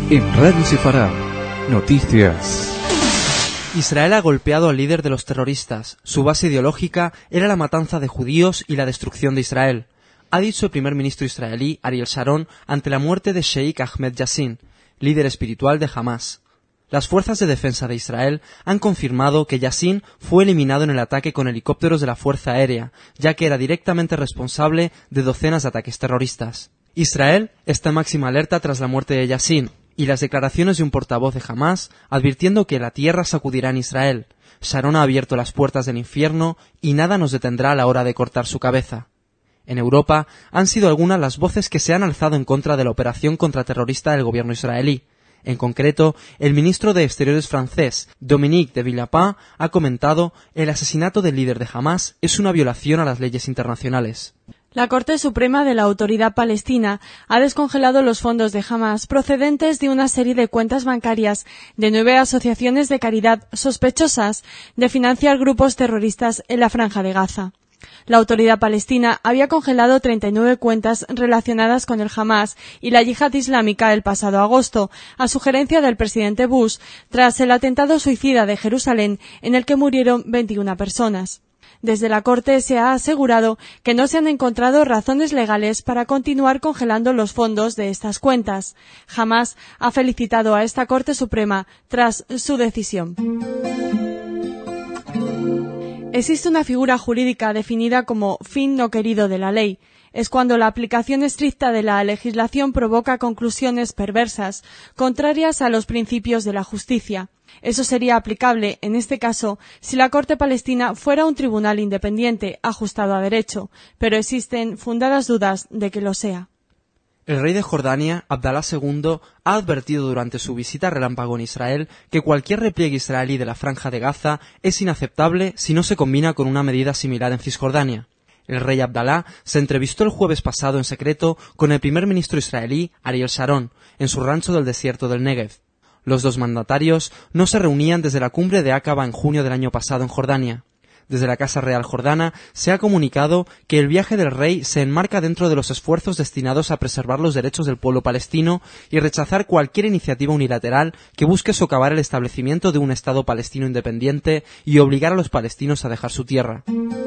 En Radio Sefarad, noticias. Israel ha golpeado al líder de los terroristas. Su base ideológica era la matanza de judíos y la destrucción de Israel, ha dicho el primer ministro israelí Ariel Sharon ante la muerte de Sheikh Ahmed Yassin, líder espiritual de Hamas. Las fuerzas de defensa de Israel han confirmado que Yassin fue eliminado en el ataque con helicópteros de la Fuerza Aérea, ya que era directamente responsable de docenas de ataques terroristas. Israel está en máxima alerta tras la muerte de Yassin y las declaraciones de un portavoz de Hamas advirtiendo que la tierra sacudirá en Israel. Sharon ha abierto las puertas del infierno y nada nos detendrá a la hora de cortar su cabeza. En Europa han sido algunas las voces que se han alzado en contra de la operación contraterrorista del gobierno israelí. En concreto, el ministro de Exteriores francés, Dominique de Villepin, ha comentado: el asesinato del líder de Hamas es una violación a las leyes internacionales. La Corte Suprema de la Autoridad Palestina ha descongelado los fondos de Hamas procedentes de una serie de cuentas bancarias de 9 asociaciones de caridad sospechosas de financiar grupos terroristas en la Franja de Gaza. La autoridad palestina había congelado 39 cuentas relacionadas con el Hamas y la Yihad Islámica el pasado agosto, a sugerencia del presidente Bush, tras el atentado suicida de Jerusalén en el que murieron 21 personas. Desde la Corte se ha asegurado que no se han encontrado razones legales para continuar congelando los fondos de estas cuentas. Hamas ha felicitado a esta Corte Suprema tras su decisión. Existe una figura jurídica definida como fin no querido de la ley. Es cuando la aplicación estricta de la legislación provoca conclusiones perversas, contrarias a los principios de la justicia. Eso sería aplicable, en este caso, si la Corte palestina fuera un tribunal independiente, ajustado a derecho, pero existen fundadas dudas de que lo sea. El rey de Jordania, Abdalá II, ha advertido durante su visita relámpago en Israel que cualquier repliegue israelí de la Franja de Gaza es inaceptable si no se combina con una medida similar en Cisjordania. El rey Abdalá se entrevistó el jueves pasado en secreto con el primer ministro israelí, Ariel Sharon, en su rancho del desierto del Negev. Los dos mandatarios no se reunían desde la cumbre de Aqaba en junio del año pasado en Jordania. Desde la Casa Real Jordana se ha comunicado que el viaje del rey se enmarca dentro de los esfuerzos destinados a preservar los derechos del pueblo palestino y rechazar cualquier iniciativa unilateral que busque socavar el establecimiento de un Estado palestino independiente y obligar a los palestinos a dejar su tierra.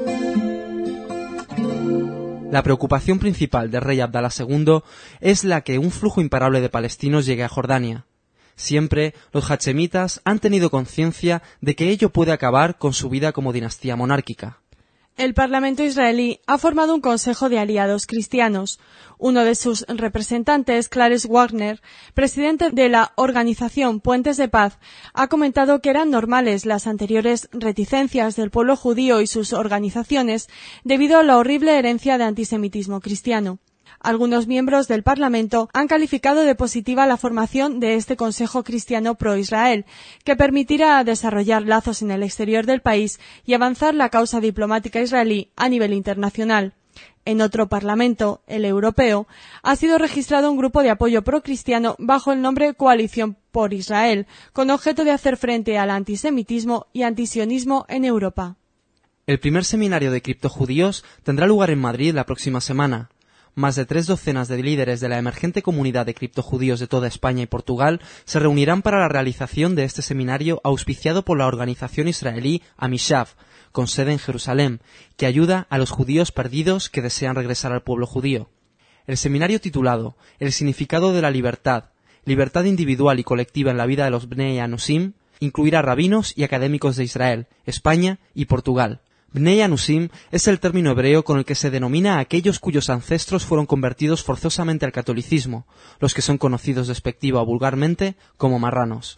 La preocupación principal del rey Abdalá II es la que un flujo imparable de palestinos llegue a Jordania. Siempre los hachemitas han tenido conciencia de que ello puede acabar con su vida como dinastía monárquica. El Parlamento israelí ha formado un consejo de aliados cristianos. Uno de sus representantes, Clarence Wagner, presidente de la organización Puentes de Paz, ha comentado que eran normales las anteriores reticencias del pueblo judío y sus organizaciones debido a la horrible herencia de antisemitismo cristiano. Algunos miembros del Parlamento han calificado de positiva la formación de este Consejo Cristiano pro-Israel, que permitirá desarrollar lazos en el exterior del país y avanzar la causa diplomática israelí a nivel internacional. En otro Parlamento, el europeo, ha sido registrado un grupo de apoyo pro-cristiano bajo el nombre Coalición por Israel, con objeto de hacer frente al antisemitismo y antisionismo en Europa. El primer seminario de criptojudíos tendrá lugar en Madrid la próxima semana. Más de 3 docenas de líderes de la emergente comunidad de criptojudíos de toda España y Portugal se reunirán para la realización de este seminario auspiciado por la organización israelí Amishav, con sede en Jerusalén, que ayuda a los judíos perdidos que desean regresar al pueblo judío. El seminario titulado El significado de la libertad, libertad individual y colectiva en la vida de los Bnei Anusim, incluirá rabinos y académicos de Israel, España y Portugal. Bnei Anusim es el término hebreo con el que se denomina a aquellos cuyos ancestros fueron convertidos forzosamente al catolicismo, los que son conocidos despectiva o vulgarmente como marranos.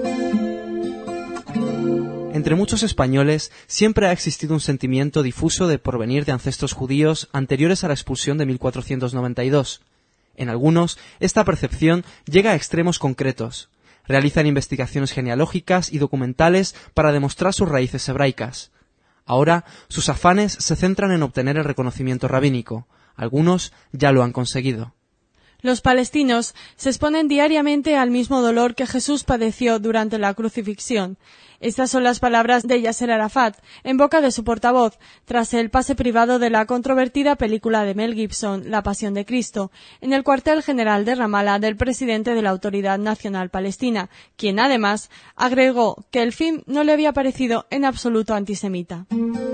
Entre muchos españoles siempre ha existido un sentimiento difuso de porvenir de ancestros judíos anteriores a la expulsión de 1492. En algunos, esta percepción llega a extremos concretos. Realizan investigaciones genealógicas y documentales para demostrar sus raíces hebraicas. Ahora, sus afanes se centran en obtener el reconocimiento rabínico. Algunos ya lo han conseguido. Los palestinos se exponen diariamente al mismo dolor que Jesús padeció durante la crucifixión. Estas son las palabras de Yasser Arafat, en boca de su portavoz, tras el pase privado de la controvertida película de Mel Gibson, La Pasión de Cristo, en el cuartel general de Ramallah del presidente de la Autoridad Nacional Palestina, quien además agregó que el film no le había parecido en absoluto antisemita.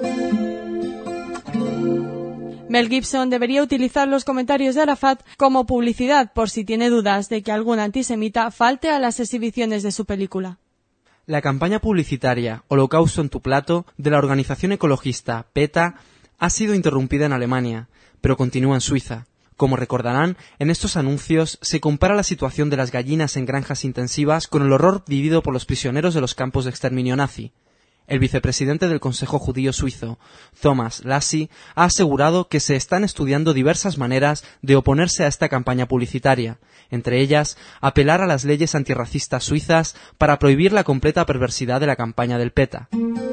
Mel Gibson debería utilizar los comentarios de Arafat como publicidad por si tiene dudas de que algún antisemita falte a las exhibiciones de su película. La campaña publicitaria Holocausto en tu plato de la organización ecologista PETA ha sido interrumpida en Alemania, pero continúa en Suiza. Como recordarán, en estos anuncios se compara la situación de las gallinas en granjas intensivas con el horror vivido por los prisioneros de los campos de exterminio nazi. El vicepresidente del Consejo Judío Suizo, Thomas Lassi, ha asegurado que se están estudiando diversas maneras de oponerse a esta campaña publicitaria, entre ellas apelar a las leyes antirracistas suizas para prohibir la completa perversidad de la campaña del PETA.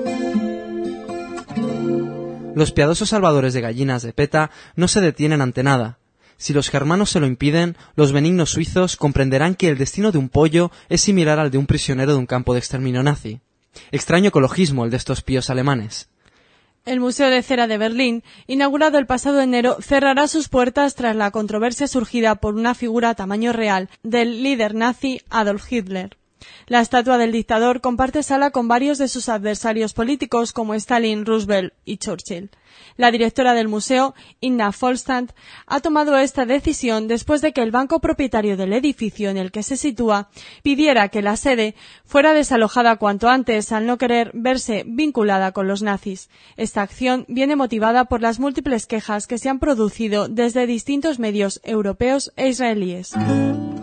Los piadosos salvadores de gallinas de PETA no se detienen ante nada. Si los germanos se lo impiden, los benignos suizos comprenderán que el destino de un pollo es similar al de un prisionero de un campo de exterminio nazi. Extraño ecologismo el de estos píos alemanes. El Museo de Cera de Berlín, inaugurado el pasado enero, cerrará sus puertas tras la controversia surgida por una figura a tamaño real del líder nazi Adolf Hitler. La estatua del dictador comparte sala con varios de sus adversarios políticos como Stalin, Roosevelt y Churchill. La directora del museo, Inna Folstand, ha tomado esta decisión después de que el banco propietario del edificio en el que se sitúa pidiera que la sede fuera desalojada cuanto antes al no querer verse vinculada con los nazis. Esta acción viene motivada por las múltiples quejas que se han producido desde distintos medios europeos e israelíes.